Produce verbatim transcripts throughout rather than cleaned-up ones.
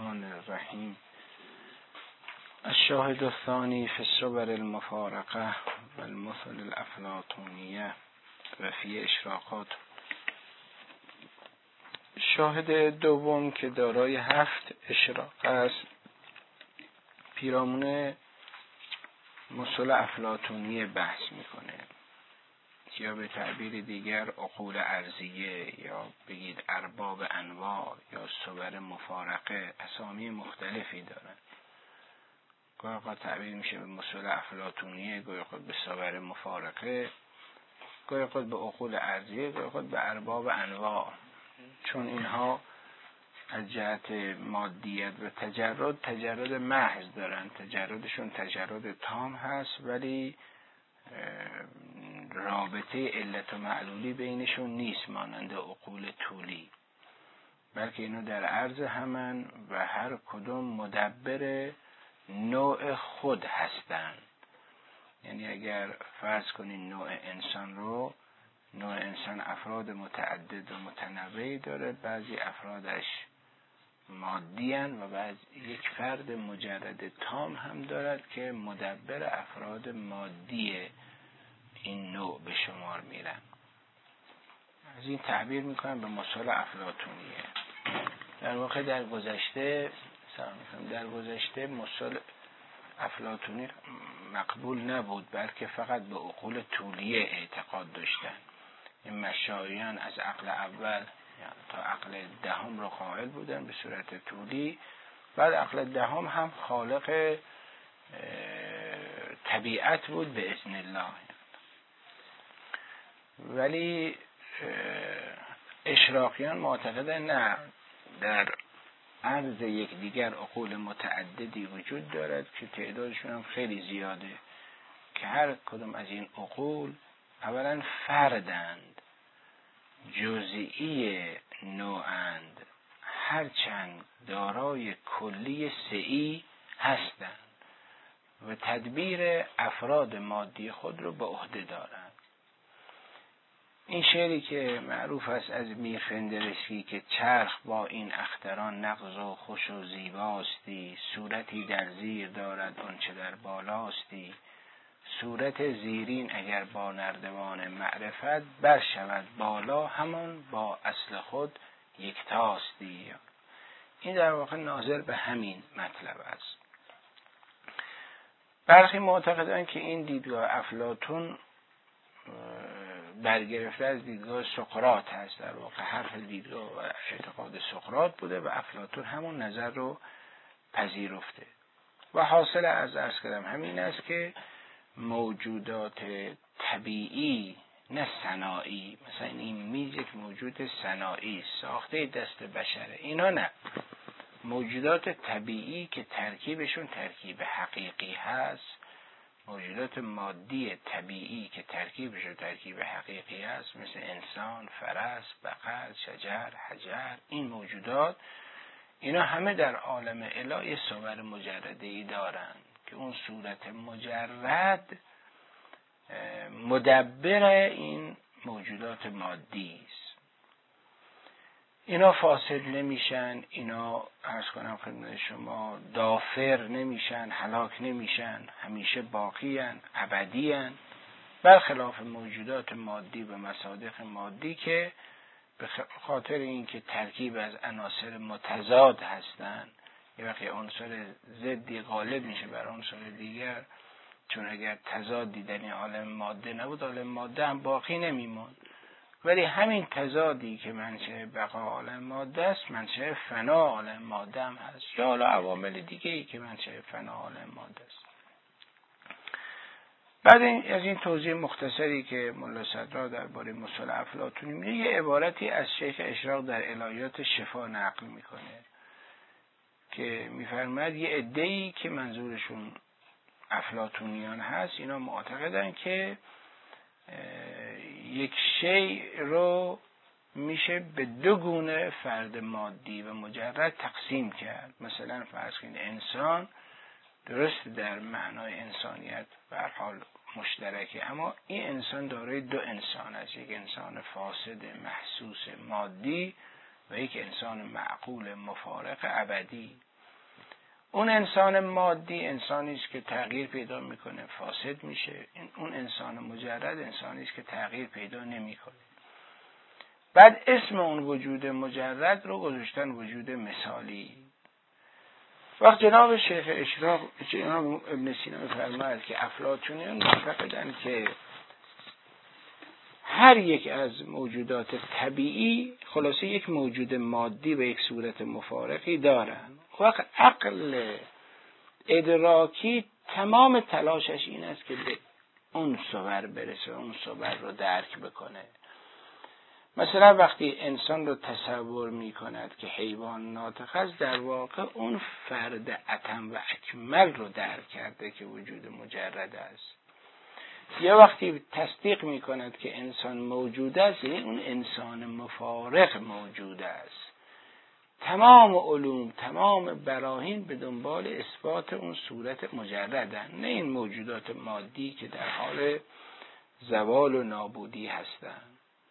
الرحمن الرحیم. الشاهد الثانی فی الصور المفارقه و المثل الافلاطونیه و فی اشراقات. شاهد دوم که دارای هفت اشراق است، پیرامون مثل افلاطونیه بحث میکنه، یا به تعبیر دیگر عقول ارضیه، یا بگید ارباب انواع، یا صور مفارقه، اسامی مختلفی دارن. گاهی اوقات تعبیر میشه به مثل افلاطونیه، گاهی اوقات به صور مفارقه، گاهی اوقات به عقول ارضیه، گاهی اوقات به ارباب انواع، چون اینها از جهت مادیت و تجرد تجرد محض دارن. تجردشون تجرد تام هست، ولی رابطه علت و معلولی بینشون نیست مانند عقول طولی، بلکه اینو در عرض همن و هر کدوم مدبر نوع خود هستن. یعنی اگر فرض کنین نوع انسان رو، نوع انسان افراد متعدد و متنوعی داره، بعضی افرادش مادی هن و بعض یک فرد مجرد تام هم دارد که مدبر افراد مادی این نوع به شمار میرن. از این تعبیر میکنن به مثل افلاطونیه. در واقع در گذشته در گذشته مثل افلاطونی مقبول نبود، بلکه فقط به عقول طولیه اعتقاد داشتن. این مشایخان از عقل اول تا عقل دهم رو قائل بودن به صورت طولی، بعد عقل دهم هم خالق طبیعت بود به اذن الله. ولی اشراقیان معتقدن نه، در عرض یک دیگر عقول متعددی وجود دارد که تعدادشون هم خیلی زیاده، که هر کدوم از این عقول اولا فردند، جزئی نوعند، هرچند دارای کلی سعی هستند و تدبیر افراد مادی خود رو به عهده دارند. این شعری که معروف است از میر فندرسکی که چرخ با این اختران نغز و خوش و زیباستی، صورتی در زیر دارد آنچه در بالاستی، صورت زیرین اگر با نردبان معرفت، بر شود بالا همان با اصل خود یکتاستی. این در واقع ناظر به همین مطلب است. برخی معتقدند که این دیدگاه افلاطون برگرفته از دیدگاه سقراط هست. در واقع حرف دیدگاه و اعتقاد سقراط بوده و افلاطون همون نظر رو پذیرفته. و حاصل از عرض کردم همین است که موجودات طبیعی نه صناعی، مثلا این میز یک موجود صناعی ساخته دست بشره، اینا نه. موجودات طبیعی که ترکیبشون ترکیب حقیقی هست، موجودات مادی طبیعی که ترکیبشون ترکیب حقیقی هست، مثل انسان، فرس، بقر، شجر، حجر، این موجودات اینا همه در عالم الهی صور مجرده‌ای دارن که اون صورت مجرد مدبر این موجودات مادی است. اینا فاسد نمیشن، اینا عرض کنم خدمت شما دافر نمیشن، هلاک نمیشن، همیشه باقیان، ابدیان، برخلاف موجودات مادی و مصادیق مادی که به خاطر اینکه ترکیب از عناصر متضاد هستند، یه وقتی عنصر ضدی غالب میشه بر عنصر دیگر، چون اگر تضادی در این عالم ماده نبود، عالم ماده هم باقی نمیموند. ولی همین تضادی که منشأ بقا عالم ماده است، منشأ فنا عالم ماده هم هست، یا حالا عوامل دیگه ای که منشأ فنا عالم ماده است. بعد این از این توضیح مختصری که ملا صدرا درباره مثل افلاطونی میگه، یه عبارتی از شیخ اشراق در الهیات شفا نقل میکنه که میفرماید یه عده‌ای که منظورشون افلاطونیان هست، اینا معتقدن که یک شیء رو میشه به دو گونه فرد مادی و مجرد تقسیم کرد. مثلا فرض کنید انسان درست در معنای انسانیت به هر حال مشترکه، اما این انسان دارای دو انسان است، یک انسان فاسد محسوس مادی و یک انسان معقول مفارق ابدی. اون انسان مادی انسانی است که تغییر پیدا میکنه، فاسد میشه. اون انسان مجرد انسانی است که تغییر پیدا نمیکنه. بعد اسم اون وجود مجرد رو گذاشتن وجود مثالی. وقت جناب شیخ اشراق، جناب ابن سینا می‌فرماید که افلاطونیان معتقدند که هر یک از موجودات طبیعی خلاصه یک موجود مادی و یک صورت مفارقی دارن. وقت عقل ادراکی تمام تلاشش این است که به اون صور برسه، اون صور رو درک بکنه. مثلا وقتی انسان رو تصور می کند که حیوان ناطق است، در واقع اون فرد اتم و اکمل رو درک کرده که وجود مجرد است. یا وقتی تصدیق می کند که انسان موجود است، یعنی اون انسان مفارق موجود است. تمام علوم، تمام براهین به دنبال اثبات اون صورت مجردن، نه این موجودات مادی که در حال زوال و نابودی هستند.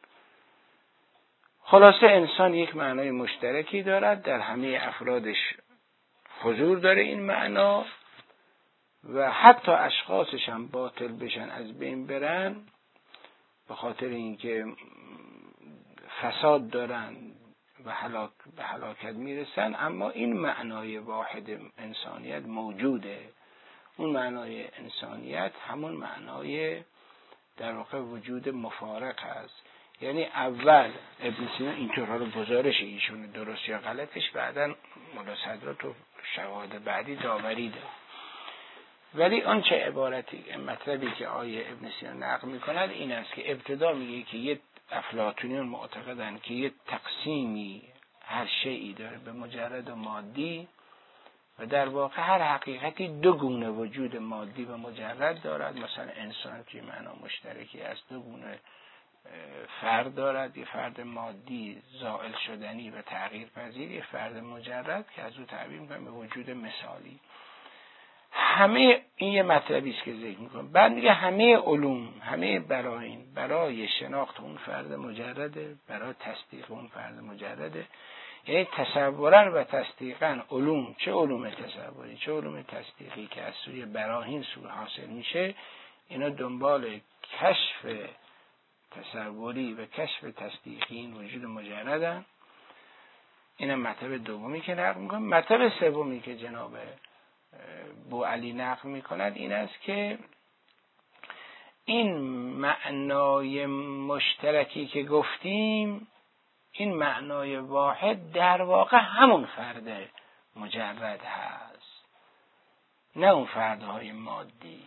خلاصه انسان یک معنای مشترکی دارد، در همه افرادش حضور داره این معنا، و حتی اشخاصش هم باطل بشن، از بین برن، به خاطر اینکه فساد دارن و هلاک به هلاکت میرسن، اما این معنای واحد انسانیت موجوده. اون معنای انسانیت همون معنای در واقع وجود مفارق هست. یعنی اول ابن سینا اینطور، حالا گزارش ایشون درست یا غلطش بعداً ملا صدرات و شواهد بعدی داوری داره. ولی آن چه عبارتی مطلبی که آیه ابن سینا نقل میکند این است که ابتدا میگه که یه افلاطونیون معتقدن که یه تقسیمی هر شیئی داره به مجرد و مادی، و در واقع هر حقیقتی دو گونه وجود مادی و مجرد دارد. مثلا انسان که معنا مشترکی است، دو گونه فرد دارد، یه فرد مادی زائل شدنی و تغییر پذیر، یه فرد مجرد که از او تعبیر میکنم به وجود مثالی. همه این یه مطلبی است که ذکر میکنم. بعد میگه همه علوم، همه براهین برای شناخت اون فرد مجرده، برای تصدیق اون فرد مجرده. یعنی تصورا و تصدیقا علوم، چه علوم تصوری چه علوم تصدیقی که از سوی براهین سور حاصل میشه، اینا دنبال کشف تصوری و کشف تصدیقی این وجود مجردن. اینم مطلب دومی که نقل میکنم. مطلب سومی که جناب بوعلی نقل میکند این است که این معنای مشترکی که گفتیم، این معنای واحد در واقع همون فرد مجرد هست، نه اون فردهای مادی.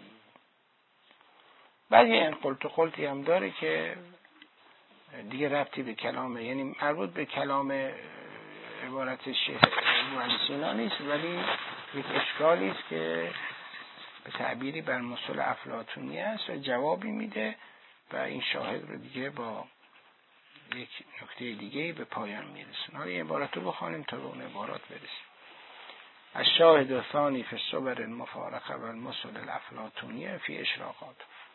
بعد این قلت و قلتی هم داره که دیگه ربطی به کلامه، یعنی مربوط به کلام عبارت شیخ ابن سینا نیست، ولی یک اشکالی است که به تعبیری بر مصول افلاطونی است و جوابی میده، و این شاهد رو دیگه با یک نکته دیگه به پایان میرسون. حالا این عبارت رو بخوانیم تا به اون عبارات برسیم. الشاهد الثانی فی الصور المفارقه و المصول الافلاطونیه فی اشراقات.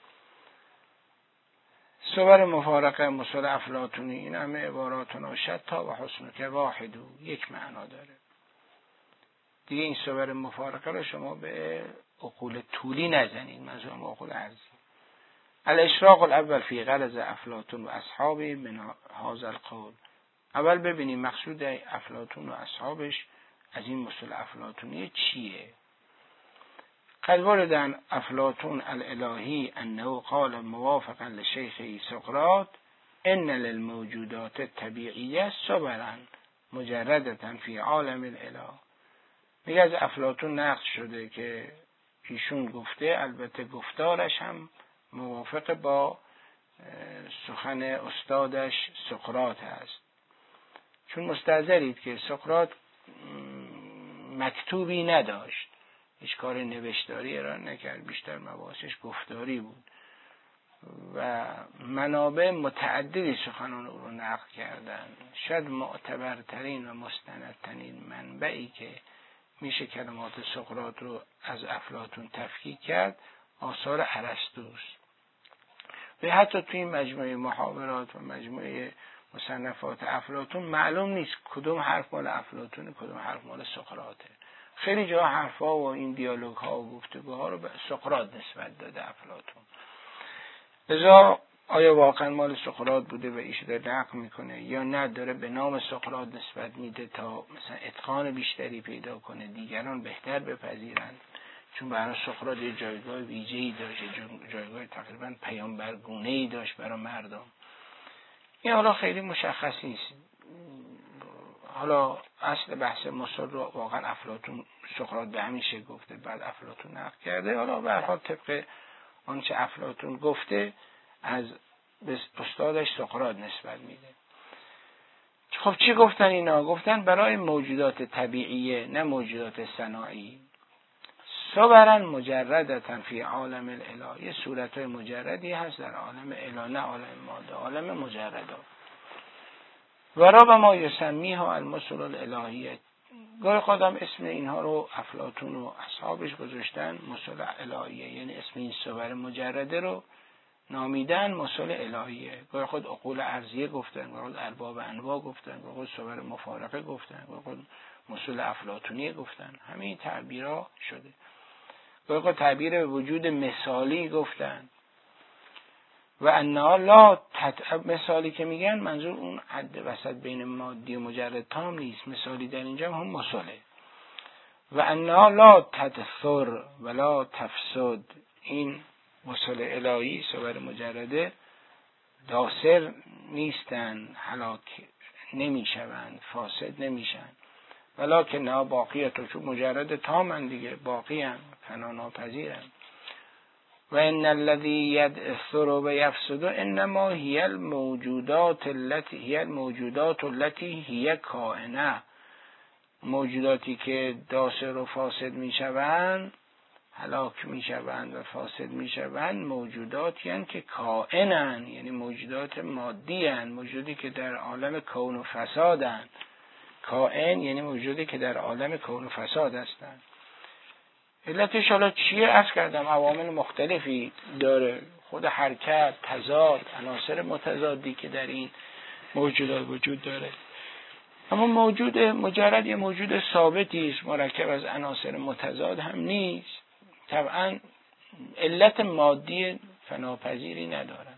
صور مفارقه مصول افلاطونی این همه عباراتون شتا و حسن که واحدو، یک معنا داره دیگه. این صور مفارقه رو شما به عقول طولی نزنید، منظورم عقول عرضی. الاشراق الاول فی غرض افلاطون و اصحابی من هذا القول. اول ببینیم مقصود افلاطون و اصحابش از این مصول افلاطونی چیه. قد ورد افلاطون الالهی انه قال موافقا لشیخه سقراط ان للموجودات الطبیعیه صبرا مجردتا فی عالم الاله. میگه از افلاطون نقل شده که ایشون گفته، البته گفتارش هم موافق با سخن استادش سقراط است، چون مستحضرید که سقراط مکتوبی نداشت، هیچ کار نوشتاری ارائه نکرد، بیشتر مباحثش گفتاری بود و منابع متعددی سخنان او رو نقل کردن. شاید معتبرترین و مستندترین منبعی که میشه کلمات سقراط رو از افلاطون تفکیک کرد آثار ارسطوست. و حتی توی این مجموعه محاورات و مجموعه مصنفات افلاطون معلوم نیست کدوم حرف مال افلاطون کدوم حرف مال سقراطه. خیلی جا حرفا و این دیالوگ ها و گفتگوها رو به سقراط نسبت داده افلاطون. لذا آیا واقعا مال سقراط بوده و ایش داره نقل میکنه یا نه داره به نام سقراط نسبت میده تا مثلا اتقان بیشتری پیدا کنه، دیگران بهتر بپذیرند، چون برای سقراط یه جایگاه ویژه‌ای داشت، جایگاه تقریبا پیامبرگونه‌ای داشت برای مردم. این حالا خیلی مشخص نیست. حالا اصل بحث مصر رو واقعا افلاطون سقراط به همین شکل گفته، بعد افلاطون نقل کرده. حالا به هر حال طبق آنچه افلاطون گفته از استادش سقراط نسبت میده. خب چی گفتن اینا؟ گفتن برای موجودات طبیعیه نه موجودات صناعی، صورا مجردتا فی عالم الاله، یه صورتهای مجردی هست در عالم اله، نه عالم ماده، عالم مجردا. و را به ما یسمیها المثل الالهیه، گاهی خودم اسم اینها رو افلاطون و اصحابش گذاشتن مثل الهیه، یعنی اسم این صور مجرده رو نامیدن مثل الهیه. گاهی خود عقول ارضیه گفتن، گاهی خود ارباب انواع گفتن، گاهی خود صور مفارقه گفتن، گاهی خود مثل افلاطونیه گفتن. همین تعبیرها شده. گاهی خود تعبیر به وجود مثالی گفتن. و انها لا تت... مثالی که میگن منظور اون حد وسط بین مادی و مجرد تام نیست، مثالی در اینجا هم مثاله. و انها لا تدثر ولا تفسد، این مثال الهی صور مجرده داسر نیستن، هلاک نمیشوند، فاسد نمیشن. ولکن نه باقیت، چون مجرد تامن دیگه، باقی هم فنا ناپذیرن. و ان الذی یدثر و یفسد انما هی الموجودات التي هی الموجودات التي هی کائنه، موجوداتی که داسر و فاسد میشوند، هلاک میشوند و فاسد میشوند، موجوداتی هستند که کائنن، یعنی موجودات مادی هستند، موجودی که در عالم کون و فسادند. کائن یعنی موجودی که در عالم کون و فساد هستند. علتش حالا چیه؟ عرض کردم عوامل مختلفی داره، خود حرکت، تضاد، عناصر متضادی که در این موجودات وجود داره. اما موجود مجرد یه موجود ثابتی است، مرکب از عناصر متضاد هم نیست. طبعا علت مادی فناپذیری ندارن،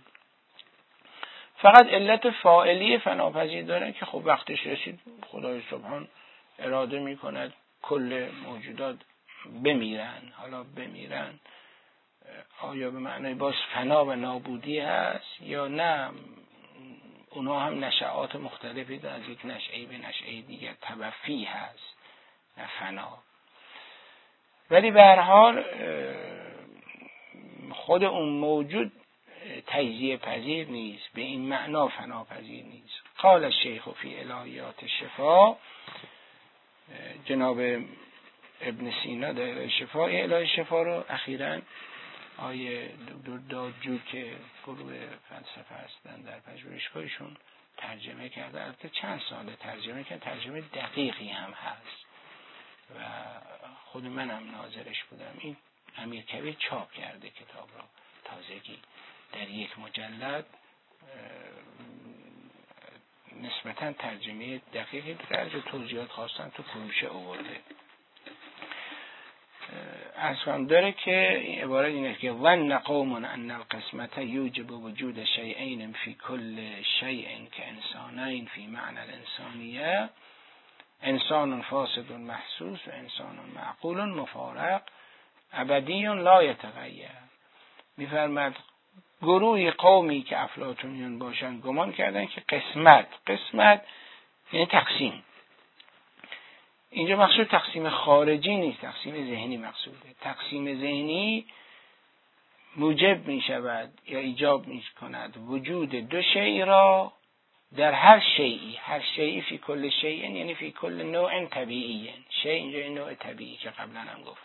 فقط علت فاعلی فناپذیر دارن که خب وقتش رسید خدای سبحان اراده میکند کل موجودات بمیرن. حالا بمیرن آیا به معنای باز فنا و نابودی هست یا نه؟ اونا هم نشعات مختلفی دارن، از یک نشعه به نشعه دیگر توفی هست نه فنا. ولی به هر حال خود اون موجود تجزیه پذیر نیست، به این معنا فنا پذیر نیست. قال الشیخ فی الهیات شفا، جناب ابن سینا در الهی شفا، این الهی شفا رو اخیراً آیه دکتر دادجو که گروه فلسفه هستن در پژوهشگاهشون ترجمه کرده. البته چند ساله ترجمه کرده، ترجمه دقیقی هم هست و خود منم ناظرش بودم. این امیرکبیر چاپ کرده کتاب رو تازگی در یک مجلد، نسبتاً ترجمه دقیقی در توضیحات خواستن تو فروشه آورده. اصلا داره که این عبارت اینه که ظن قوم ان القسمت یوجب وجود شیئین فی کل شیء که انسانین فی معنی الانسانیه، انسان فاسد محسوس و انسان معقول مفارق ابدی لا یتغیر. میفرماد گروهی قومی که افلاطونیون باشن گمان کردن که قسمت، قسمت یعنی تقسیم، اینجا مقصود تقسیم خارجی نیست، تقسیم ذهنی مقصوده. تقسیم ذهنی موجب می شود یا ایجاب می کند وجود دو شیء را در هر شیئی، هر شیئی فی کل شیء یعنی فی کل نوع طبیعی. شیء اینجا این نوع طبیعی که قبلا هم گفت.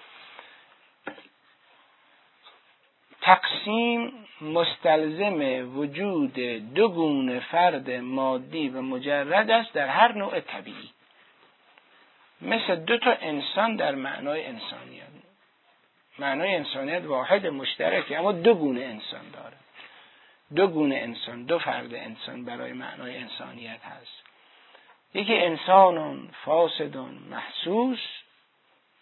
تقسیم مستلزم وجود دو گونه فرد مادی و مجرد است در هر نوع طبیعی، مثل دو تا انسان در معنای انسانیت. معنای انسانیت واحد مشترکه اما دو گونه انسان داره، دو گونه انسان، دو فرد انسان برای معنای انسانیت هست. یکی انسان فاسد محسوس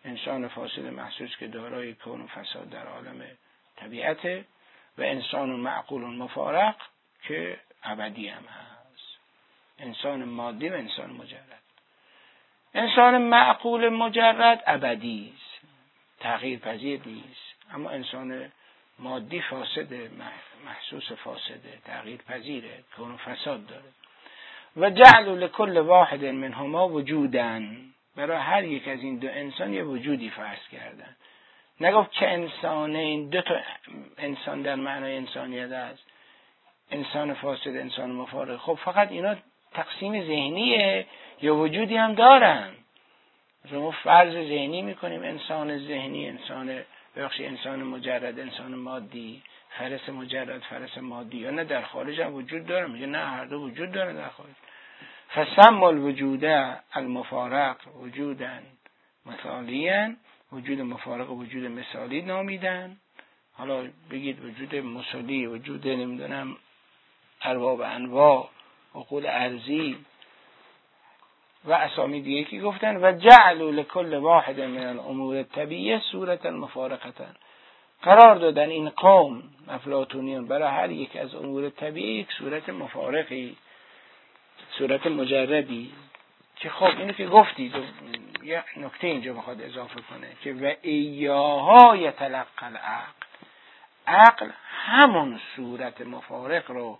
انسان فاسد محسوس که دارای کون و فساد در عالم طبیعته و انسان معقول مفارق که ابدی هم هست. انسان مادی و انسان مجرد. انسان معقول مجرد ابدی است، تغییر پذیر نیست. اما انسان مادی فاسده، محسوس فاسده، تغییر پذیره، کون و فساد داره. و جعل لكل واحد منهما وجوداً، برای هر یک از این دو انسان یه وجودی فرض کردن. نگفت که انسان، این دو تا انسان در معنای انسانیت است، انسان فاسد، انسان مفارق. خب فقط اینا تقسیم ذهنیه یا وجودی هم دارن؟ ما فرض ذهنی میکنیم انسان ذهنی، انسان بخشی انسان مجرد، انسان مادی، فرس مجرد، فرس مادی، یا نه در خارج هم وجود داره؟ میگه نه، هر دو وجود داره در خارج. فسم الوجود المفارق وجودا مثالیا، وجود مفارق و وجود مثالی نامیدن. حالا بگید وجود مثالی، وجود نمیدونم ارباب انواع، عقول ارضی و اسامی دیگه که گفتن. و جعلوا لكل واحد من الامور الطبیعیه صورتا مفارقتا، قرار دادن این قوم افلاطونیان برای هر یک از امور طبیعی یک صورت مفارقی، صورت مجردی. که خب اینو که گفتید، یه نکته اینجا میخواد اضافه کنه که و ایاها یتلقى العقل، عقل همون صورت مفارق رو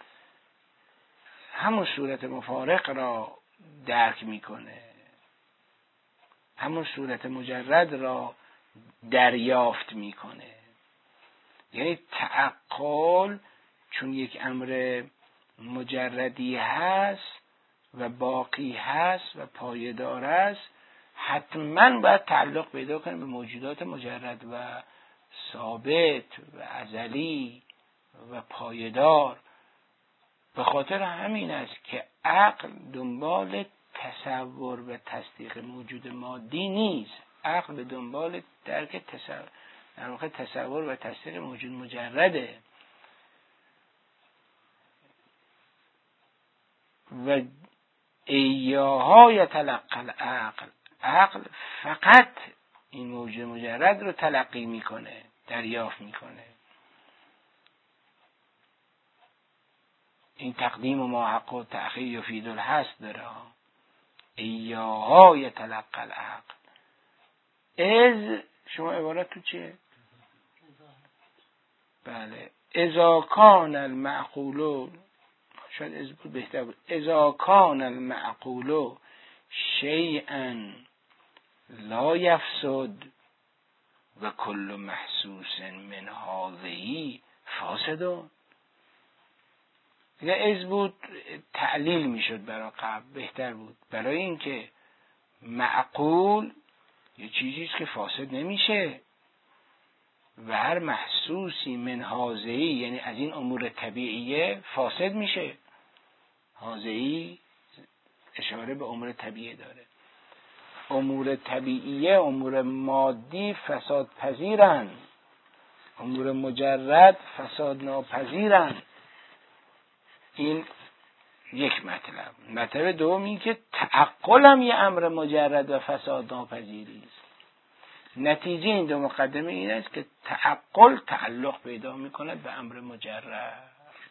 همون صورت مفارق را درک میکنه، همون صورت مجرد را دریافت میکنه. یعنی تعقل چون یک امر مجردی هست و باقی هست و پایدار است، حتما باید تعلق پیدا کنه به موجودات مجرد و ثابت و ازلی و پایدار. به خاطر همین است که عقل دنبال تصور و تصدیق موجود مادی نیست، عقل به دنبال درک تصور، در واقع تصور و تصدیق موجود مجرده. و ایاها یتلقى العقل، عقل فقط این موجود مجرد رو تلقی میکنه، دریافت میکنه. این تقدیم و ماحق و تأخیر یفید الحصر داره. ایاها یتلقى العقل. از شما عبارت تو چیه؟ بله. اذا کان المعقول، شاید از بود بهتر بود، اذا کان المعقول شیئا لا یفسد و کل محسوس من هذه فاسد. اگر از بود تعلیل میشد برای قبل، بهتر بود. برای اینکه معقول یه چیزیست که فاسد نمیشه و هر محسوسی من هازهی، یعنی از این امور طبیعیه، فاسد میشه. هازهی اشاره به امور طبیعی داره. امور طبیعیه، امور مادی فساد پذیرن، امور مجرد فساد ناپذیرن. این یک مطلب. مطلب دوم این که تعقل هم یه امر مجرد و فساد ناپذیری است. نتیجه این دو مقدمه این است که تعقل تعلق پیدا میکند به امر مجرد.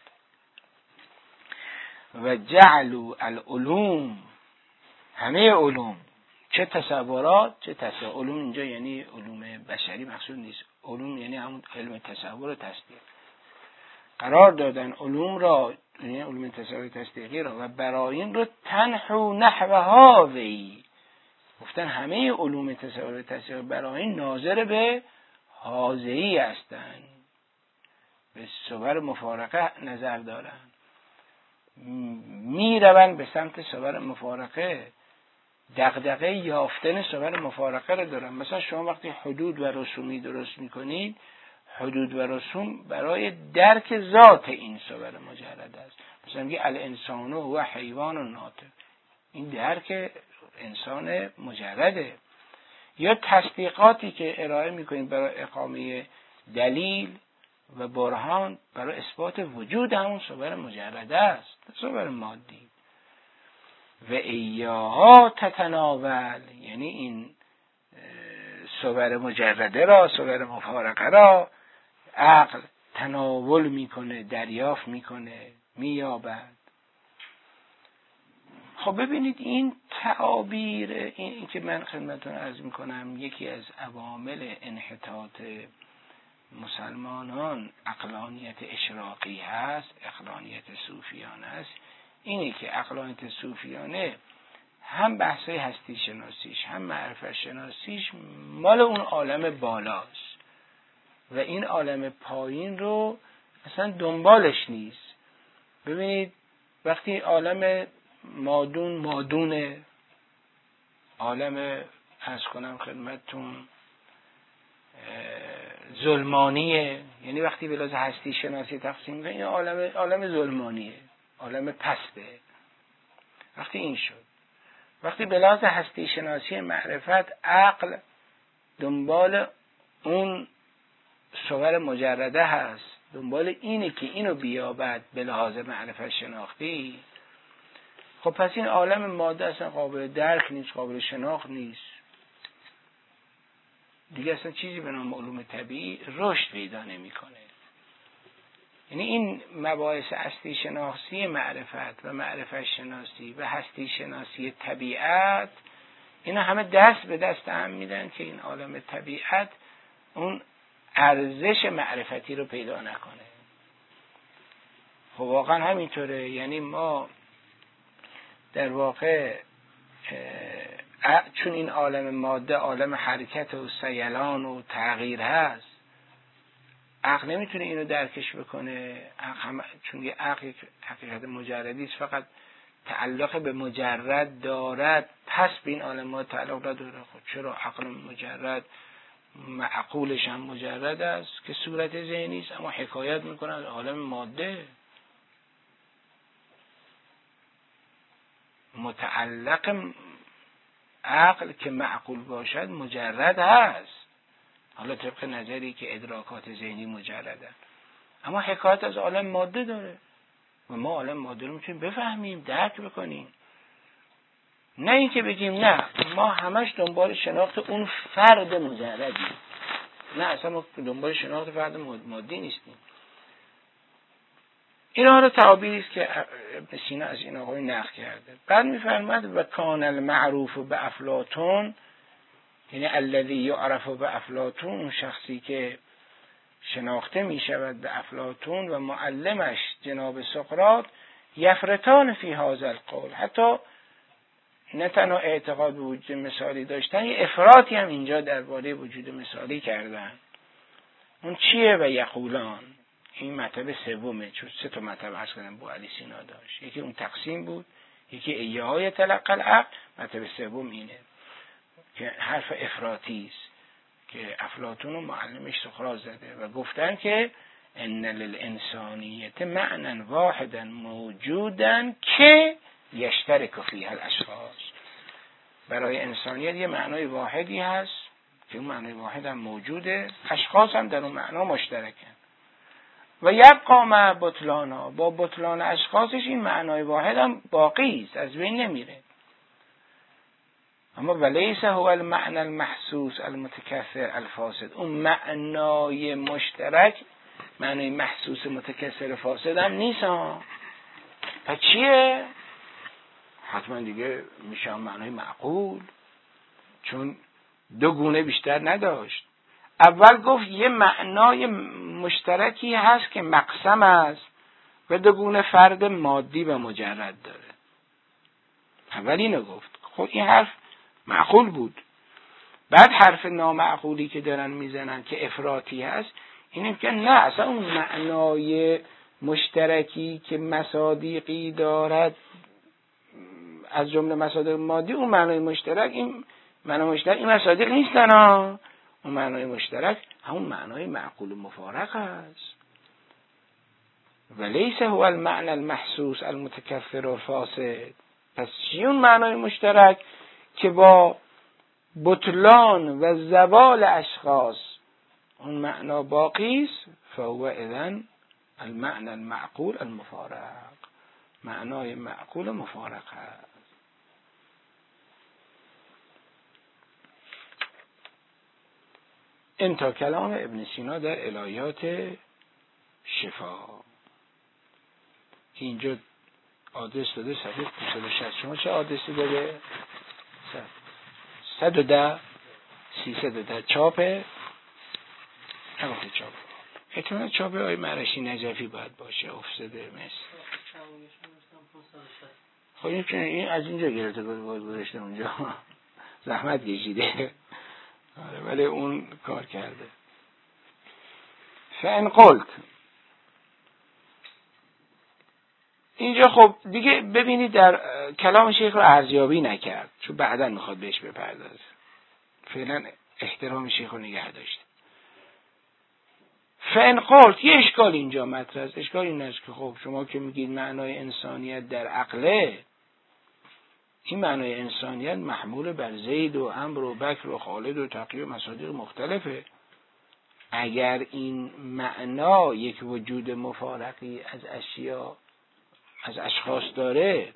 و جعلوا العلوم، همه علوم، چه تصورات چه تصور، علوم اینجا یعنی علوم بشری مقصود نیست، علوم یعنی همون علم تصور و تصدیق، قرار دادن علوم را، یعنی علوم تصور و تصدیقی را، و براین رو تنحو نحو هاوی، گفتن همه علوم تصور و تصدیق براین ناظر به هازهی هستند، به صور مفارقه نظر دارن، می روند به سمت صور مفارقه، دغدغه یافتن صور مفارقه رو دارن. مثلا شما وقتی حدود و رسومی درست میکنید، حدود و رسوم برای درک ذات این صور مجرد است. مثلا میگه الانسان و حیوان ناطق، این درک انسان مجرده. یا تصدیقاتی که ارائه میکنید برای اقامه دلیل و برهان برای اثبات وجود همون صور مجرده است، صور مادی. و ایاها تتناول، یعنی این صور مجرده را، صور مفارقه را عقل تناول میکنه، دریافت میکنه، مییابد. خب ببینید این تعابیر، این که من خدمتتون عرض میکنم یکی از عوامل انحطاط مسلمانان عقلانیت اشراقی هست، عقلانیت صوفیانه است. اینه که عقلانیت صوفیانه هم بحثای هستی شناسیش هم معرفت شناسیش مال اون عالم بالاست و این عالم پایین رو اصلا دنبالش نیست. ببینید وقتی عالم مادون مادونه، عالم عرض کنم خدمتتون ظلمانیه، یعنی وقتی به لحاظ هستی شناسی تقسیم می‌کنه این عالم عالم ظلمانیه، عالم پسته. وقتی این شد، وقتی به لحاظ هستی شناسی معرفت عقل دنبال اون صور مجرده هست، دنبال اینه که اینو بیابد به لحاظ معرفت شناختی، خب پس این عالم ماده اصلا قابل درک نیست، قابل شناخت نیست دیگه. اصلا چیزی به نام علوم طبیعی رشد پیدا نمیکنه. یعنی این مباحث هستی شناسی معرفت و معرفت شناسی و هستی شناسی طبیعت، اینا همه دست به دست هم میدن که این عالم طبیعت اون ارزش معرفتی رو پیدا نکنه. خب واقعا همینطوره. یعنی ما در واقع چون این عالم ماده عالم حرکت و سیلان و تغییر هست، عقل نمیتونه اینو درکش بکنه. هم چون یه عقل یک حقیقت مجردی است، فقط تعلق به مجرد دارد، پس به این عالم ماده تعلق نداره. خب چرا عقل مجرد معقولش هم مجرد است که صورت ذهنی است، اما حکایت میکنه از عالم ماده. متعلق عقل که معقول باشد مجرد هست، حالا طبق نظری که ادراکات ذهنی مجردن، اما حکایت از عالم ماده داره و ما عالم ماده رو میتونیم بفهمیم، درک بکنیم. نه اینکه بگیم نه ما همش دنبال شناخت اون فرد مجردیم، نه اصلا ما دنبال شناخت فرد مادی نیستیم. اینا رو تعابیری است که ابن سینا از این آقای نقل کرده. بعد میفرماد و کان المعروف به افلاطون، یعنی الذی یعرف به افلاطون، اون شخصی که شناخته می شود به افلاطون و معلمش جناب سقراط، یفرطان فی هذا القول، حتی نه تنها اعتقاد به وجود مثالی داشتن، یه افراطی هم اینجا درباره وجود مثالی کردن. اون چیه؟ و یقولان، این مطلب سومه، چون سه تا مطلب عرض کردم ابو علی سینا داشت، یکی اون تقسیم بود، یکی ایهای تلقی العقل، مطلب سوم اینه که حرف افراطی است که افلاطون و معلمش سقراط زده و گفتن که ان للانسانیت معنی واحدا موجودا که یشترک فیه الاشخاص، برای انسانیت یه معنای واحدی هست که اون معنای واحد هم موجوده، اشخاص هم در اون معنا مشترکن و یبقا مع بطلانا، با بطلان اشخاصش این معنای واحد هم باقی است، از بین نمیره. اما ولیس هو المعنى المحسوس المتکثر الفاسد، اون معنای مشترک معنای محسوس متکثر فاسد هم نیست ها. پس چیه؟ حتما دیگه میشه معنای معقول، چون دو گونه بیشتر نداشت. اول گفت یه معنای مشترکی هست که مقسم است و دو گونه فرد مادی و مجرد داره. اول اینو گفت. خب این حرف معقول بود. بعد حرف نامعقولی که دارن میزنن که افراطی هست، اینه که نه اصلا اون معنای مشترکی که مصادیقی دارد از جمله مصادیق مادی، اون معنای مشترک، این معنای مشترک این مصادیق نیستن ها. اون معنای مشترک همون معنای معقول مفارق است. ولیس هو المعنى المحسوس المتکثر الفاسد. پس چی اون معنای مشترک که با بطلان و زوال اشخاص اون معنا باقی است؟ فهو اذن المعنى المعقول المفارق، معنای معقول مفارق است. این تا کلام ابن سینا در الهیات شفا که اینجا آدرس داده صفحه پانصد و شصت. شما چه آدرسی داده؟ صد و ده سیصد و ده چاپه نگفته چاپه احتمال چاپه آی مرشی نجفی باید باشه افتاده مثل خب این که این از اینجا گرفته گذاشته اونجا زحمت کشیده ولی اون کار کرده. فان قلت اینجا خب دیگه ببینید در کلام شیخ رو ارزیابی نکرد چون بعدا میخواد بهش بپردازه، فعلا احترام شیخ رو نگه داشته. فان قلت یه اشکال اینجا مطرح است. اشکال این است که خب شما که میگید معنای انسانیت در عقله، این معنای انسانیت محمول بر زید و عمرو و بکر و خالد و تقی و مصادیق مختلفه. اگر این معنا یک وجود مفارقی از اشیا از اشخاص داره،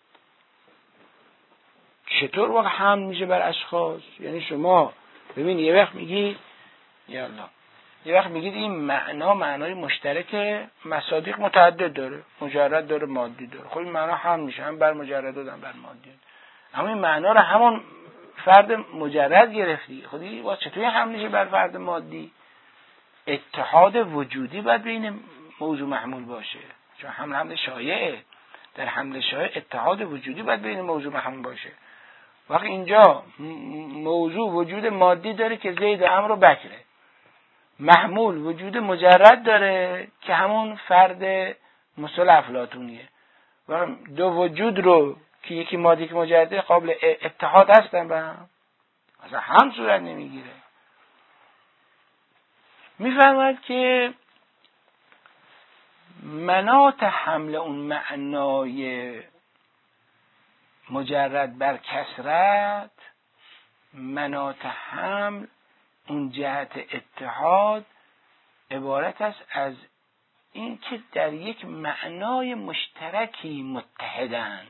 چطور واقع حمل میشه بر اشخاص؟ یعنی شما ببین یه وقت میگید یالا یه وقت میگید این معنا معنای مشترک مصادیق متعدد داره، مجرد داره، مادی داره. خب این معنا حمل میشه هم بر مجرد هم بر مادی، اما این معنا رو همون فرد مجرد گرفتی، خودی واسه چطوری حمل میشه بر فرد مادی؟ اتحاد وجودی باید بین موضوع محمول باشه، چون حمل حمل شایعه. در حمل شایع اتحاد وجودی باید بین موضوع محمول باشه. وقتی اینجا موضوع وجود مادی داره که زید و عمرو و بکره، محمول وجود مجرد داره که همون فرد مثل افلاطونیه. و دو وجود رو که یکی مادی که مجرده قابل اتحاد هستن به هم، اصلا هم صورت نمیگیره. میفرماید که مناط حمل اون معنای مجرد بر کثرت، مناط حمل اون جهت اتحاد عبارت است از این که در یک معنای مشترکی متحدن.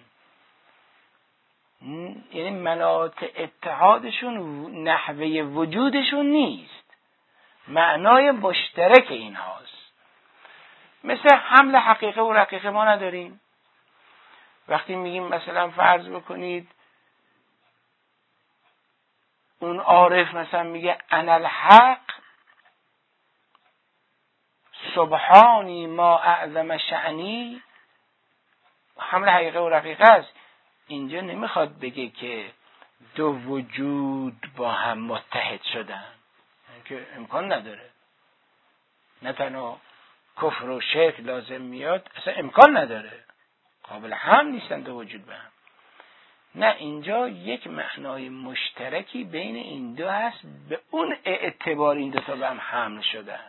یعنی مناط اتحادشون نحوه وجودشون نیست، معنای مشترک این هاست. مثل حمل حقیقه و رقیقه ما نداریم. وقتی میگیم مثلا فرض بکنید اون عارف مثلا میگه انا الحق سبحانی ما اعظم شأنی، حمل حقیقه و رقیقه است. اینجا نمیخواد بگه که دو وجود با هم متحد شدن، که امکان نداره. نه تنها کفر و شرک لازم میاد، اصلا امکان نداره، قابل هم نیستن دو وجود به هم. نه، اینجا یک معنای مشترکی بین این دو هست، به اون اعتبار این دو تا به هم حمل شدن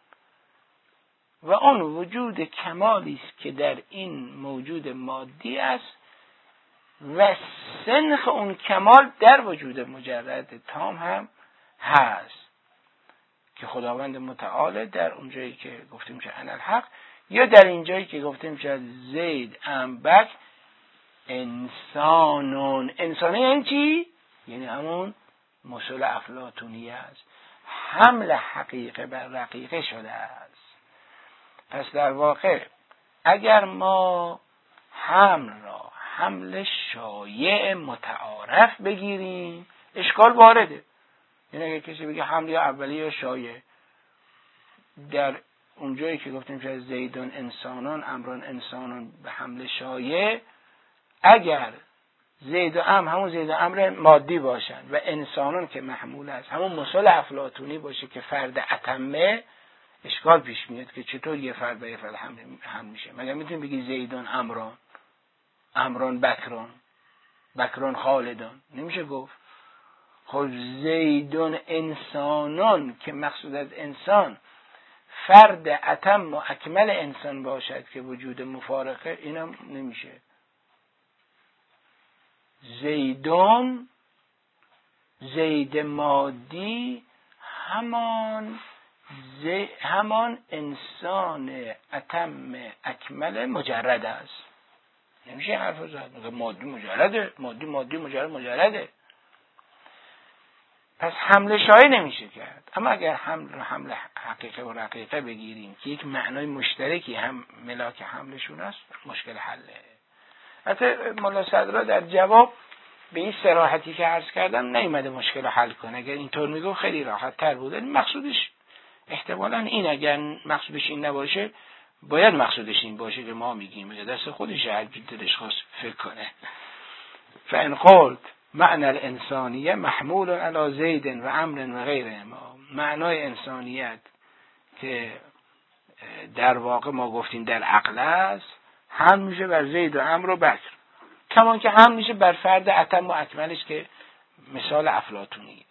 و اون وجود کمالی است که در این موجود مادی است و سنخ اون کمال در وجود مجرد تام هم هست که خداوند متعال در اونجایی که گفتیم که انا الحق، یا در اینجایی که گفتیم که زید انبک انسانون. انسانه یعنی چی؟ یعنی همون مثل افلاطونی است، حمل حقیقه بر رقیقه شده است. پس در واقع اگر ما حمل را حمل شایع متعارف بگیریم اشکال وارده. یعنی اگر کسی بگه حمل یا اولی یا شایع، در اونجایی که گفتیم که زیدون انسانان امران انسانان به حمل شایع، اگر زید و امر همون زید و امر مادی باشن و انسانان که محمول است همون مثل افلاطونی باشه که فرد اتمه، اشکال پیش میاد که چطور یه فرد به یه فرد هم میشه. مگر میتونیم بگی زیدون امران، امران بکران، بکران خالدان؟ نمیشه گفت. خب زیدون انسانان که مقصود از انسان فرد اتم و اکمل انسان باشد که وجود مفارقه، اینم نمیشه. زیدون زید مادی همان زی همان انسان اتم اکمل مجرد است. نمیشه حرف زد مادی مجرده، مادی مادی مجرد مجرده. پس حمله شایع نمیشه کرد. اما اگر حمل حمله حقیقه و رقیقه بگیریم که یک معنای مشترکی هم ملاک حملشون است، مشکل حله. حتی مولا صدرا در جواب به این صراحتی که عرض کردم نیامده مشکل رو حل کنه. اگر اینطور میگو خیلی راحت تر بود. مقصودش احتمالاً این، اگر مقصودش این نباشه باید مقصودش این باشه که ما میگیم، میگه دست خودش هر دلش خواست فکر کنه. فان قلت معنی الانسانیه محمول علی زید و عمرو و غیرهما، معنای انسانیت که در واقع ما گفتیم در عقل است، هم میشه بر زید و عمرو و بکر، کمان که هم میشه بر فرد اتم و اکملش که مثال افلاطونی.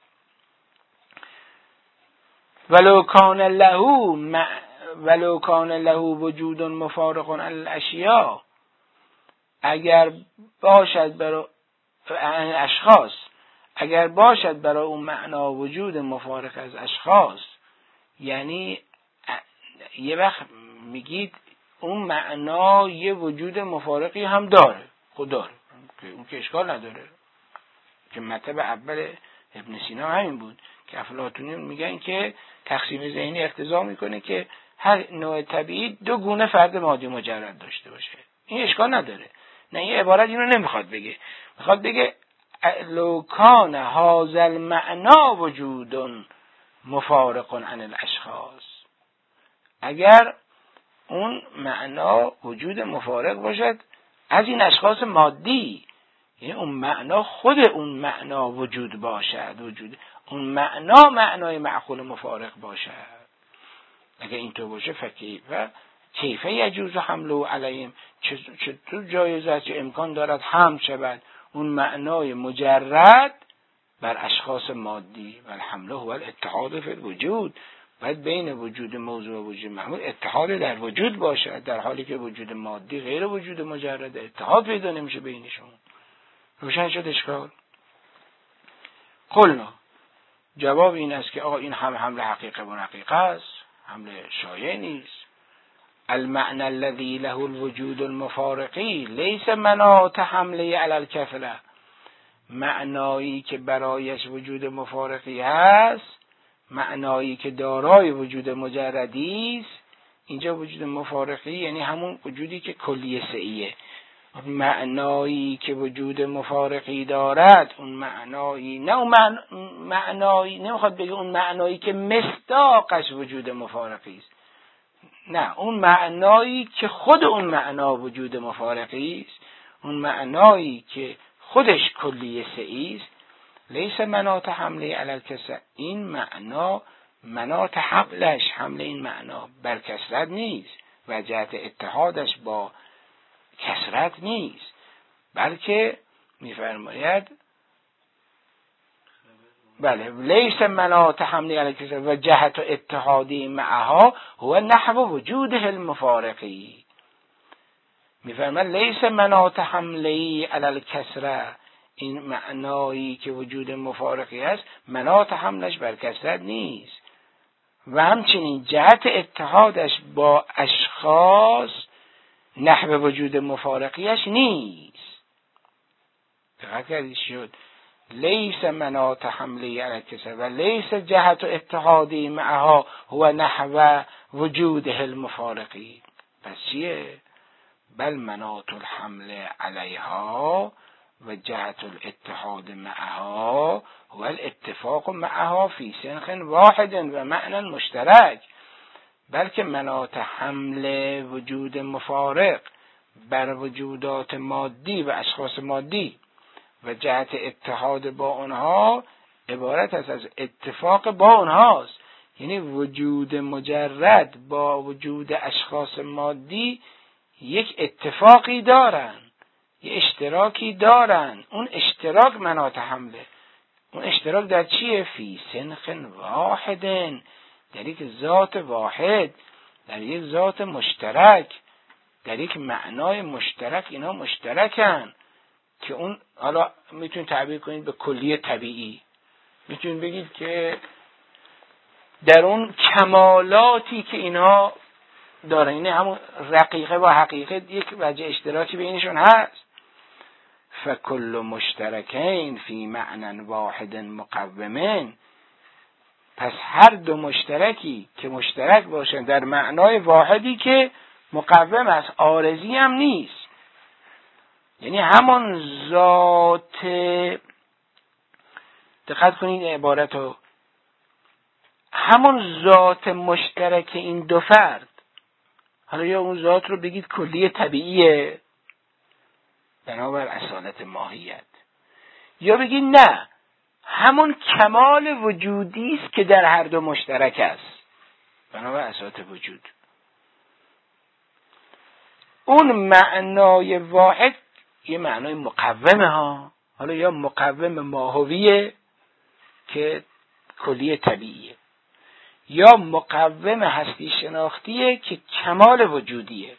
ولو کان له ولو کان له وجود مفارق علی الاشیاء، اگر باشد برای اشخاص، اگر باشد برای اون معنا وجود مفارق از اشخاص، یعنی یه وقت میگید اون معنا یه وجود مفارقی هم داره، خود داره، اون که اشکال نداره، که مطلب اول ابن سینا همین بود که افلاطونیون میگن که تقسیم ذهنی اقتضا میکنه که هر نوع طبیعی دو گونه فرد مادی مجرد داشته باشه. این اشکال نداره. نه، این عبارت اینو نمیخواد بگه، میخواد بگه لو کان هذا المعنا وجود مفارق عن الاشخاص، اگر اون معنا وجود مفارق باشد از این اشخاص مادی، یعنی اون معنا خود اون معنا وجود باشد، وجود اون معنا معنای معقول مفارق باشد، اگر اینطور باشه فکیفه کیفه یجوز حمله علیهم، چطور جایز است، چه امکان دارد حمل شود اون معنای مجرد بر اشخاص مادی. و الحمله هو الاتحاد فی الوجود، باید بین وجود موضوع و وجود محمول اتحاد در وجود باشد، در حالی که وجود مادی غیر وجود مجرد، اتحاد پیدا نمیشه بینشون. روشن شد اشکال؟ قلنا، جواب این است که آقا این هم حمله حقیقه و رقیقه است، حمله شایع نیست. المعنى الذي له الوجود المفارقی لیس مناط حمله علی الکثرة، معنایی که برایش وجود مفارقی هست، معنایی که دارای وجود مجردی است. اینجا وجود مفارقی یعنی همون وجودی که کلیه سعیه. معنایی که وجود مفارقی دارد، اون معنایی نه اون معنایی نمیخواد بگه اون معنایی که مصداقش وجود مفارقی است، نه، اون معنایی که خود اون معنا وجود مفارقی است، اون معنایی که خودش کلیه سعی است. لیس مناط حمله علی الکثرة، این معنا مناط حملش، حمل این معنا بر کثرت نیست و جهت اتحادش با کثرت نیست، بلکه میفرماید بله لیس مناط حمله علی الکثرة و جهت اتحادی معها هو نحو وجوده المفارقی. میفرماید لیس مناط حمله علی الکثرة، این معنایی که وجود مفارقی است مناط حملش بر کثرت نیست و همچنین جهت اتحادش با اشخاص نحو وجود مفارقیش نیست. دقیق کردید شد لیس مناط حمله علی الکثرة و لیس جهت اتحادی معها هو نحو وجوده المفارقی. پس چیه؟ بل مناط الحمل علیها و جهت الاتحاد معها هو الاتفاق معها فی سنخ واحد و معنی مشترک، بلکه مناط حمل وجود مفارق بر وجودات مادی و اشخاص مادی و جهت اتحاد با اونها عبارت است از اتفاق با اونهاست. یعنی وجود مجرد با وجود اشخاص مادی یک اتفاقی دارن، یه اشتراکی دارن، اون اشتراک مناط حمله. اون اشتراک در چیه؟ فی سنخ واحدن، در یک ذات واحد، در یک ذات مشترک، در یک معنای مشترک. اینا مشترکن که اون حالا میتونید تعبیر کنید به کلیه طبیعی، میتونید بگید که در اون کمالاتی که اینا دارن، اینه همون رقیقه و حقیقه یک وجه اشتراکی بینشون هست. فکل مشترکین فی معنی واحد مقومین. پس هر دو مشترکی که مشترک باشن در معنای واحدی که مقوم است، عارضی هم نیست، یعنی همان ذات، دقت کنید عبارت رو، همون ذات مشترک این دو فرد، حالا یا اون ذات رو بگید کلی طبیعیه بنابر اصالت ماهیت، یا بگید نه همون کمال وجودی است که در هر دو مشترک است بنابر اصالت وجود. اون معنای واحد یه معنای مقومه ها، حالا یا مقوم ماهویه که کلی طبیعیه، یا مقوم هستی شناختیه که کمال وجودیه.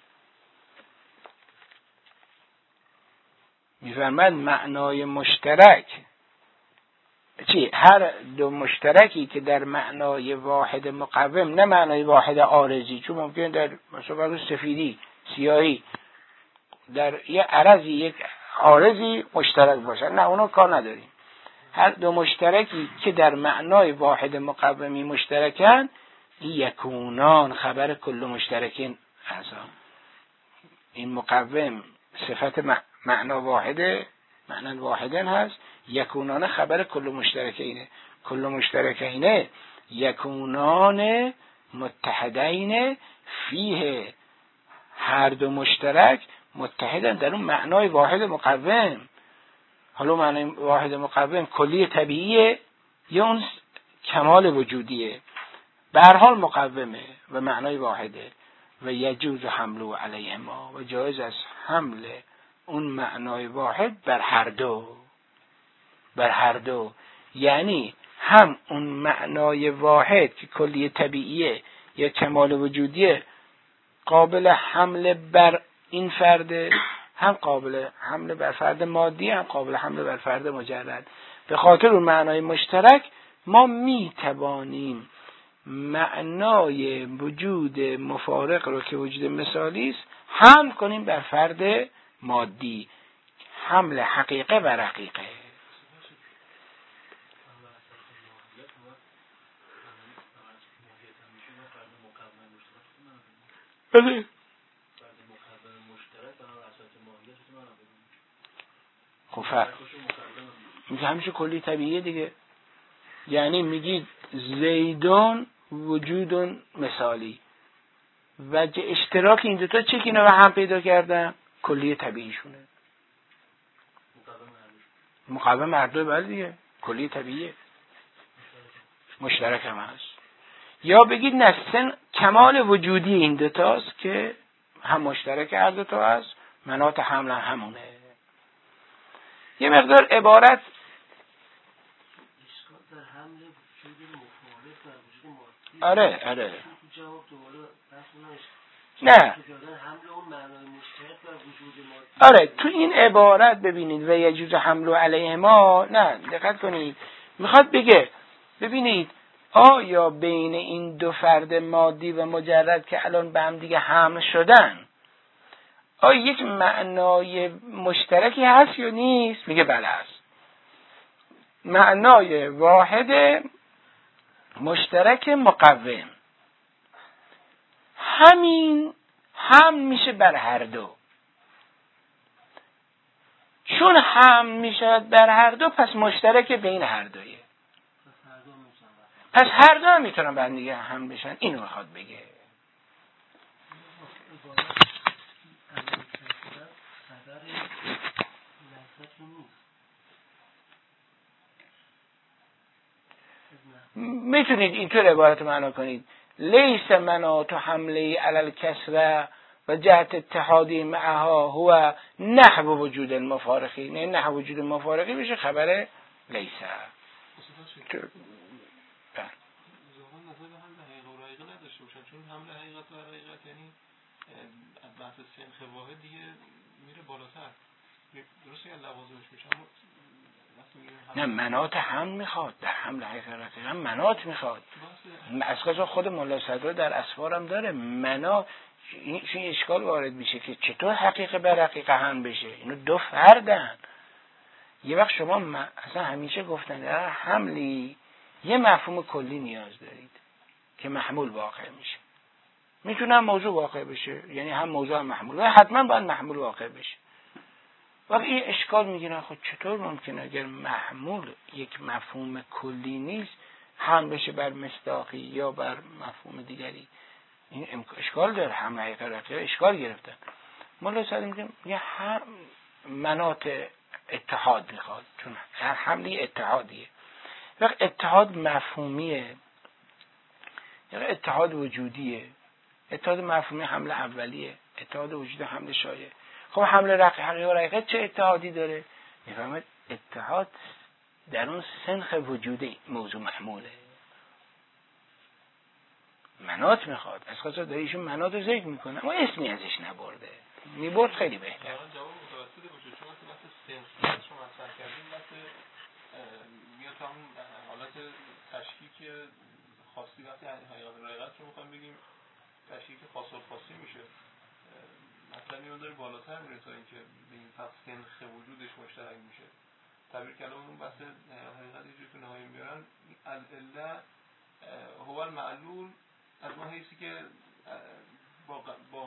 میفرماید معنای مشترک چی؟ هر دو مشترکی که در معنای واحد مقوم، نه معنای واحد عارضی، چون ممکنه در مثلا سفیدی سیاهی در یه عرضی یک عارضی مشترک باشه، نه اونو کار نداریم. هر دو مشترکی که در معنای واحد مقومی مشترکن، یکونان خبر کل مشترکین هست. این مقوم صفت معنا واحده، معنی واحدن هست، یکونان خبر کل مشترکینه. کل مشترکینه یکونان متحدین فیه، هر دو مشترک متحدن در اون معنای واحد مقوم. حالا معنای واحد مقوم کلی طبیعیه یا اون کمال وجودیه، به هر حال مقومه و معنای واحده. و یجوز حمل علیهما، و جایز از حمل اون معنای واحد بر هر دو، بر هر دو، یعنی هم اون معنای واحد که کلی طبیعیه یا کمال وجودیه قابل حمل بر این فرد، هم قابل حمل بر فرد مادی، هم قابل حمل بر فرد مجرد. به خاطر اون معنای مشترک ما می توانیم معنای وجود مفارق رو که وجود مثالی است حمل کنیم بر فرد مادی، حمل حقیقه بر حقیقه. بله خب فرق میگه همیشه کلی طبیعیه دیگه، یعنی میگید زیدون وجودون مثالی، وجه اشتراک این دوتا چه که اینا هم پیدا کردن؟ کلی طبیعیشونه، مقوم مردوه. بله دیگه کلی طبیعیه، مشترک هم هست. یا بگید نستن کمال وجودی این دوتاست که هم مشترک هر دوتا هست، مناط حمل همونه. یه مقدار عبارت آره آره نه آره تو این عبارت ببینید و یجوز حمل علیهما، نه دقت کنید میخواد بگه ببینید آیا بین این دو فرد مادی و مجرد که الان به هم دیگه حمل شدن آیا یک معنای مشترکی هست یا نیست؟ میگه بله هست، معنای واحد مشترک مقوم. همین هم میشه بر هر دو، چون هم میشه بر هر دو پس مشترک بین هر دویه، پس هر دو هم میتونن بر دیگه هم بشن. اینو میخواد بگه. میتونید اینطور عبارت معنا کنید لیس مناط حمله علی الکسره و جهت اتحادی معها هو نحو وجود المفارقی، نه نحو وجود المفارقی بشه خبر لیس. چون حمل حقیقت و حقیقت یعنی بحث سنخ واحد دیگه میره بالاتر، درسته که لوازمش میشه، نه مناط هم میخواد، در حمل حقیقت هم مناط میخواد. از کجا خود مولا صدرا در اسفار هم داره مناط، این اشکال وارد میشه که چطور حقیقه بر حقیقه هم بشه، اینو دو فردن. یه وقت شما م... اصلا همیشه گفتن در حملی یه مفهوم کلی نیاز دارید که محمول واقع میشه. میتونه هم موضوع واقع بشه، یعنی هم موضوع هم محمول، ولی حتما باید محمول واقع بشه. وقتی این اشکال میگیرن خود چطور ممکنه اگر محمول یک مفهوم کلی نیست هم بشه بر مصداقی یا بر مفهوم دیگری؟ این اشکال داره. هم حقیقت اشکال گرفتن. مولا سعدی میگه یه هم مناط اتحاد میخواد، چون هر حملی اتحادیه. وقت اتحاد مفهومیه یا اتحاد وجودیه. اتحاد مفهومی حمل اولیه، اتحاد وجود حمل شایع. خب حمل رقیق حقیقت و حقیقت چه اتحادی داره؟ میفهمید اتحاد در اون سنخ وجودی موضوع محموله، مناط میخواد. از خاطر داره ایشون مناط رو ذکر میکنه اما اسمی ازش نبرده، میبرد خیلی بهتر. جواب متوسط باشه، چون مثلا بحث سنخیت شما مطرح کردیم، بحث میاد تا اون حالت تشکیک خاصی، وقتی حقیقت و حقیقت رو میخوایم بگیم تشکیک خاص و خاصی میشه، مثلا این داره بالاتر میره تا اینکه به این پس سنخ وجودش مشترک میشه. تعبیر کلام اون بحث حقیقت یه جور که نهایی میارن، العله هو المعلول از ما حیثی که با, با,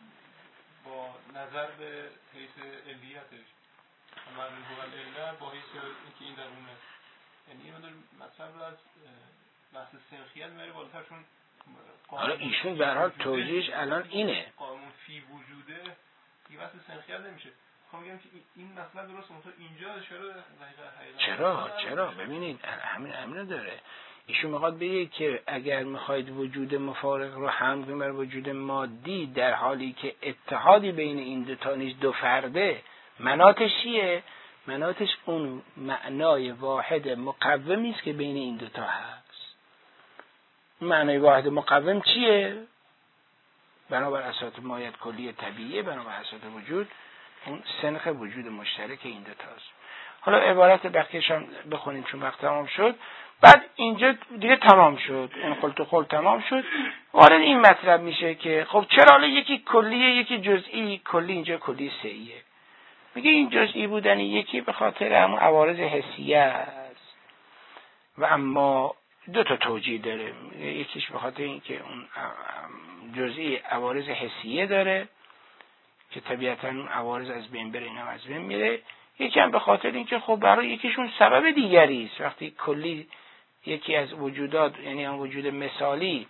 با نظر به حیث علیتش، معلول هو العله با حیث اینکه این درونه، یعنی این مدار مطلب رو از بحث سنخیت میاره بالاتر، چون حالا ایشون به هر حال توجیهش الان اینه، قانون فی وجوده دیگه بحث سنخیت نمیشه. خب میگم که این مسئله درست اونطور اینجا چرا چرا چرا ببینید همین امر داره. ایشون میخواد بگه که اگر میخواید وجود مفارق رو حمل کنید بر وجود مادی، در حالی که اتحادی بین این دو تا نیست، دو فرده، مناطش چیه؟ مناطش اون معنای واحد مقومی است که بین این دو تا هست. معنای واحد مقوم چیه؟ بنابر اساس مایت کلی طبیعیه، بنابر اساس وجود اون سنخ وجود مشترک این دو تاست. حالا عبارت بقیه‌اش هم بخونیم چون وقت تمام شد. بعد اینجا دیگه تمام شد، این خلط و خلط تمام شد. وارد این مطلب میشه که خب چرا حالا یکی کلیه یکی جزئی؟ کلی اینجا کلی سه‌ایه. میگه این جزئی بودن یکی به خاطر همون عوارض حسیه است و اما دو تا توجیه داره. یکیش به خاطر اینکه اون جزئی عوارض حسیه داره که طبیعتاً اون عوارض از بین بره، اینا از بین میره. یکی هم به خاطر اینکه خب برای یکیشون سبب دیگری است. وقتی کلی یکی از وجودات، یعنی هم وجود مثالی،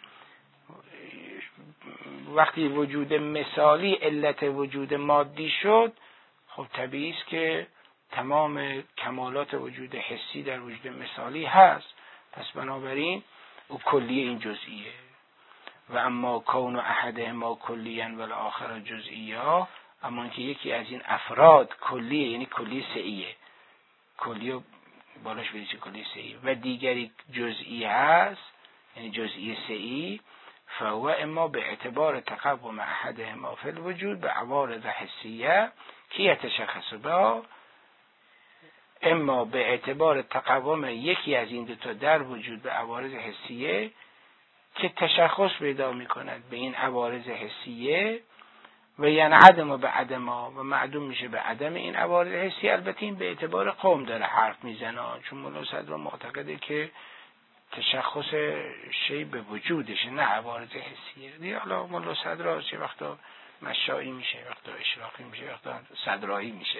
وقتی وجود مثالی علت وجود مادی شد، خب طبیعی است که تمام کمالات وجود حسی در وجود مثالی هست. پس بنابراین او کلی این جزئیه. و اما کون و احده ما کلیاً و الاخر جزئیه، اما اینکه یکی از این افراد کلیه، یعنی کلی سه‌ایه، کلی بالاش بریزی کلی سه‌ای، و دیگری جزئی هست، یعنی جزئی سه‌ای، فهو اما به اعتبار تقوم احدهما فی الوجود به عوارض حسیه که یتشخص به، اما به اعتبار تقوم یکی از این دو تا در وجود به عوارض حسیه که تشخص پیدا می کند به این عوارض حسیه و یعنی عدم به عدم و معدوم میشه به عدم این عوارض حسی. البته این به اعتبار قوم داره حرف میزنه، چون مولا صدر معتقده که تشخص شی به وجودش نه عوارض حسیه. دیگه حالا مولا صدر چه وقتا مشایی میشه، وقتا اشراقی میشه، وقتا صدرایی میشه.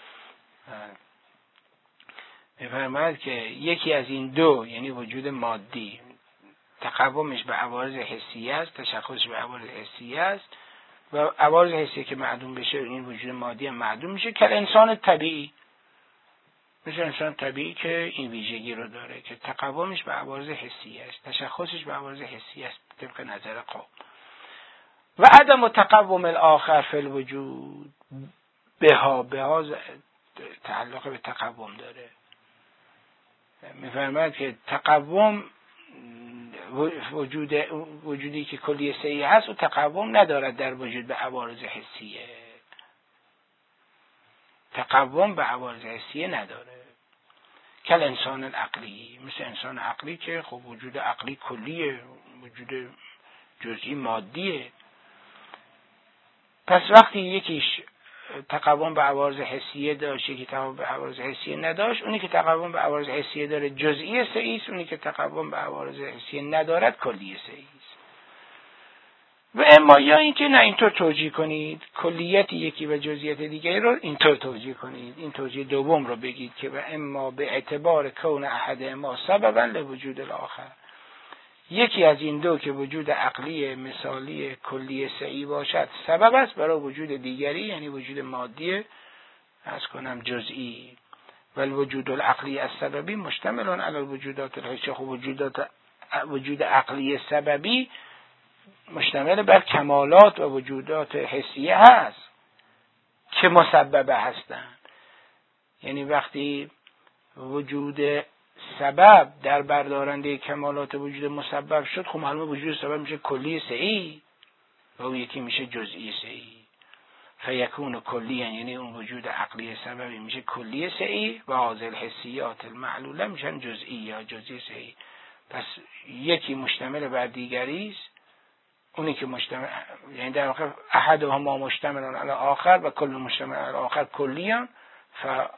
میفرماید که یکی از این دو، یعنی وجود مادی، تقومش به عوارض حسیه است، تشخصش به عوارض حسیه است و عوارض حسیه که معدوم بشه این وجود مادی هم معدوم میشه، که انسان طبیعی، مثل انسان طبیعی که این ویژگی رو داره که تقومش به عوارض حسیه است، تشخصش به عوارض حسیه است طبق نظر قوم. و عدم تقوم الاخر فی الوجود بها بها تعلق به تقوم داره. میفرماید که تقوم وجود وجودی که کلی سه‌ای هست و تقوم ندارد در وجود به عوارض حسیه. تقوم به عوارض حسیه نداره. کل انسان العقلی، مثل انسان عقلی که خب وجود عقلی کلیه، وجود جزئی مادیه. پس وقتی یکیش تقوم به عوارض حسیه داشت، یکی تقوم به عوارض حسیه نداشت. اونی که تقوم به عوارض حسیه داره جزئی سعی است، اونی که تقوم به عوارض حسیه ندارد کلی سعی است. و اما یا اینکه نه اینطور توجیه کنید کلیت یکی و جزئیات دیگری رو اینطور توجیه کنید، این توجیه دوم رو بگید که و اما به اعتبار کون احد ما سببا لوجود الاخر، یکی از این دو که وجود عقلی مثالی کلی سعی باشد سبب است برای وجود دیگری، یعنی وجود مادی از کنم جزئی. و الوجود العقلی السببی مشتمل علی الوجودات الحسیه. خب وجودات وجود عقلی سببی مشتمل بر کمالات و وجودات حسیه هست که مسببه هستند. یعنی وقتی وجود سبب در بردارنده کمالات وجود مسبب شد، خب معلومه وجود سبب میشه کلی سعی و اون یکی میشه جزئی سعی. فیکون کلی یعنی اون وجود عقلی سببی میشه کلی سعی و حاصل حسیات المعلوله میشن جزئی یا جزئی سعی. پس یکی مشتمل بر دیگری است، اونی که مشتمل یعنی در واقع احدهما مشتمل علی آخر و کل مشتمل علی آخر کلیان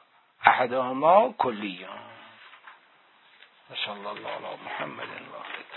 فاحدهما کلیان. صلی الله علی محمد و آله